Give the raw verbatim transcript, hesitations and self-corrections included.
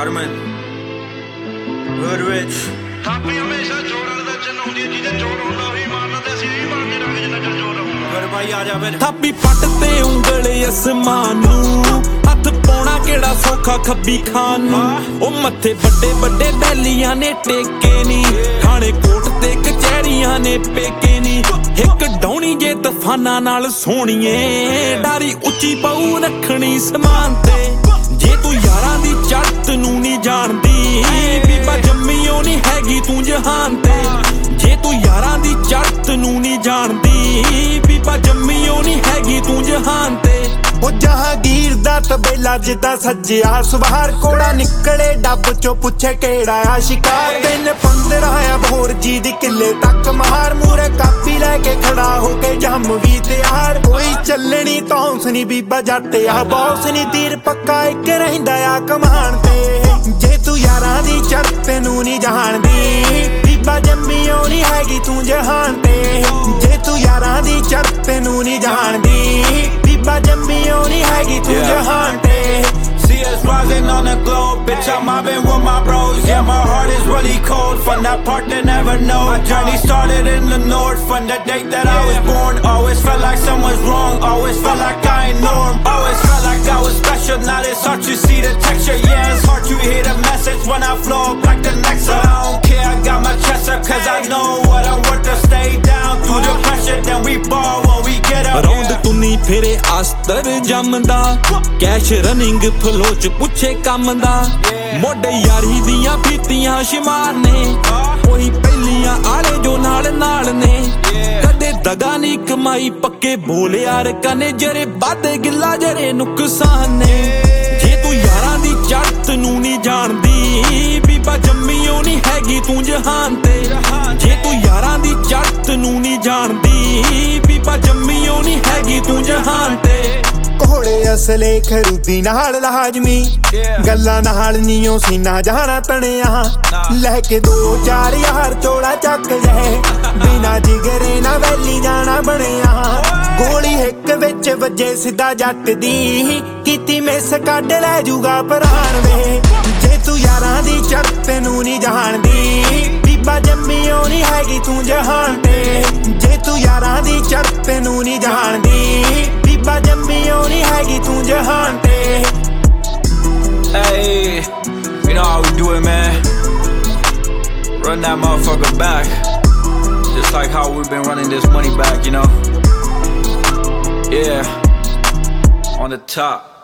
Carmen, Goodrich. ਥਾਪੀ ਹਮੇਸ਼ਾ ਜੋੜਨ ਦਾ ਚੰਨ ਹੁੰਦੀ ਹੈ, ਜਿਹਦੇ ਜੋੜ ਹੁੰਦਾ ਉਹੀ ਮਾਰਨਾ ਤੇ ਅਸੀਂ ਵੀ ਮਾਰ ਕੇ ਰੱਖ ਜਿੰਨਾ ਚਿਰ ਜੋੜ ਰਹੂਗਾ। ਫਿਰ ਭਾਈ ਆ ਜਾ ਫਿਰ। ਥਾਪੀ ਪੱਟ ਤੇ ਉਂਗਲ ਅਸਮਾਨ ਨੂੰ, ਹੱਥ ਪਾਉਣਾ ਕਿਹੜਾ ਸੌਖਾ ਖੱਬੀ ਖਾਨ ਨੂੰ। ਉਹ ਮੱਥੇ ਵੱਡੇ ਵੱਡੇ ਬੈਲੀਆਂ ਨੇ ਟੇਕੇ ਨੀ, ਥਾਣੇ ਕੋਟ ਤੇ ਕਚਹਿਰੀਆਂ ਨੇ ਪੇਕੇ ਨੀ। ਇੱਕ ਡਾਉਣੀ ਜੇ ਤੂਫਾਨਾਂ ਨਾਲ ਸੋਹਣੀਏ, ਡਾਰੀ ਉੱਚੀ ਪਊ ਰੱਖਣੀ ਸਮਾਨ ਤੇ। ਜੇ ਤੂੰ ਯਾਰਾਂ ਦੀ ਚੜ੍ਹਤ ਨੂੰ ਨਹੀਂ ਜਾਣਦੀ, ਬੀਬਾ ਜੰਮੀਓ ਨਹੀਂ ਹੈਗੀ ਤੂੰ ਜਹਾਨ ਤੇ। ਜੇ ਤੂੰ ਯਾਰਾਂ ਦੀ ਚੜ੍ਹਤ ਨੂੰ ਨਹੀਂ ਜਾਣਦੀ, ਬੀਬਾ ਜੰਮੀਓ ਨਹੀਂ ਹੈਗੀ ਤੂੰ ਜਹਾਨ ਤੇ। ਉਹ ਜਹਾਂਗੀਰ ਦਾ ਤਬੇਲਾ ਜਿੱਦਾਂ ਸੱਜਿਆ ਸਵਾਰ, ਕੋੜਾ ਨਿਕਲੇ ਡੱਬ ਚੋਂ ਪੁੱਛੇ ਕਿਹੜਾ ਆ ਸ਼ਿਕਾਰ। ਤਿੰਨ ਪੰਦਰਾਂ ਆ ਬਹੋਰ ਜੀ ਦੀ ਕਿੱਲੇ ਤੱਕ ਮਾਰ, ਮੂਰੇ ਕਾਪੀ ਲੈ ਕੇ ਖੜਾ ਹੋ ਕੇ ਜੰਮ ਵੀ ਤਿਆਰ। ਕੋਈ ਚੱਲਣੀ ਤੌਂਸ ਨੀ ਬੀਬਾ ਜੱਟ ਆ ਬੌਸ ਨੀ, ਤੀਰ ਪੱਕਾ ਇੱਕ ਰਹਿੰਦਾ ਆ ਕਮਾਨ ਤੇ। ਜੇ ਤੂੰ ਯਾਰਾਂ ਦੀ ਚੜ੍ਹਤ ਨੂੰ ਨਹੀਂ ਜਾਣਦੀ, ਬੀਬਾ ਜੰਮੀਓ ਨਹੀਂ ਹੈਗੀ ਤੂੰ ਜਹਾਨ ਤੇ। ਜੇ ਤੂੰ ਯਾਰਾਂ ਦੀ ਚੜ੍ਹਤ ਨੂੰ ਨਹੀਂ ਜਾਣਦੀ, ਬੀਬਾ ਜੰਮੀਓ ਨਹੀਂ ਹੈਗੀ ਤੂੰ ਜਹਾਨ ਤੇ। See us rising on the globe, bitch, I'm mobbing with my bros. Yeah, my heart is really cold from that part they never know. My journey started in the north from the day that I was born. Always felt like someone's wrong, always felt like I ain't norm. Always felt like I was special, now it's hard to see the texture. Yeah, it's hard to hear the message when I flow up like the next. I don't care, I got my chest up cause I know what I'm worth to stay down through the pressure. Then we ball when we get up. ਰੌਂਦ ਤੁਨੀ ਫੇਰੇ ਆਸਤਰ ਜੰਮਦਾ, cash running flow ਚ ਪੁੱਛੇ ਕੰਮ ਦਾ। ਮੋਢੇ ਯਾਰੀ ਦੀਆਂ ਫੀਤੀਆਂ ਸ਼ਿਮਾਰ ਨੇ, ਉਹੀ ਪਹਿਲੀਆਂ ਆਲੇ ਜੋ ਨਾਲ ਨਾਲ ਨੇ। ਕਦੇ ਦਗਾ ਨੀ ਕਮਾਈ ਪੱਕੇ ਬੋਲ ਯਾਰ ਕਨੇ, ਜਰੇ ਵਾਧੇ ਗਿੱਲਾ ਜਰੇ ਨੁਕਸਾਨ ਨੇ। ਜੇ ਤੂੰ ਯਾਰਾਂ ਦੀ ਚੜ੍ਹਤ ਨੂੰ ਨਹੀਂ ਜਾਣਦੀ, ਬੀਬਾ ਜੰਮੀਓ ਨਹੀਂ ਹੈਗੀ ਤੂੰ ਜਹਾਨ ਤੇ। ਜੇ ਤੂੰ ਯਾਰਾਂ ਦੀ ਚੜ੍ਹਤ ਨੂੰ ਨਹੀਂ ਜਾਣਦੀ, ਬੀਬਾ ਜੰਮੀਓ ਨਹੀਂ ਹੈਗੀ ਤੂੰ ਜਹਾਨ ਤੇ। ਘੋੜੇ ਅਸਲੇ ਖਰੂਦੀ ਨਾਲ ਲਾਜ਼ਮੀ, ਗੱਲਾਂ ਨਾਲ ਨੀਓ ਸੀਨਾ ਜਹਾਨਾ ਤਣਿਆ। ਲੈ ਕੇ ਦੋ ਚਾਰ ਯਾਰ ਚੋਲਾ ਚੱਕ ਜਾਏ, ਬਿਨਾ ਜਿਗਰੇ ਨਾ ਵੈਲੀ ਜਾਣਾ ਬਣਿਆ। ਗੋਲੀ ਇੱਕ ਵਿੱਚ ਵੱਜੇ ਸਿੱਧਾ ਜੱਟ ਦੀ, ਕੀਤੀ ਮਿਸ ਕੱਢ ਲੈ ਜੂਗਾ ਪ੍ਰਾਣ ਵੇ। ਜੇ ਤੂੰ ਯਾਰਾਂ ਦੀ ਚੜ੍ਹਤ ਨੂੰ ਨਹੀਂ ਜਾਣਦੀ, ਬੀਬਾ ਜੰਮੀਓ ਨਹੀਂ ਹੈਗੀ ਤੂੰ ਜਹਾਨ ਤੇ। ਜੇ ਤੂੰ ਯਾਰਾਂ ਦੀ ਚੜ੍ਹਤ ਨੂੰ ਨਹੀਂ ਜਾਣਦੀ, ਬੀਬਾ ਜੰਮੀਓ ਨਹੀਂ ਹੈਗੀ ਤੂੰ ਜਹਾਨ ਤੇ। Hey, you know how we do it, man. Run that motherfucker back, just like how we've been running this money back, you know. Yeah, on the top.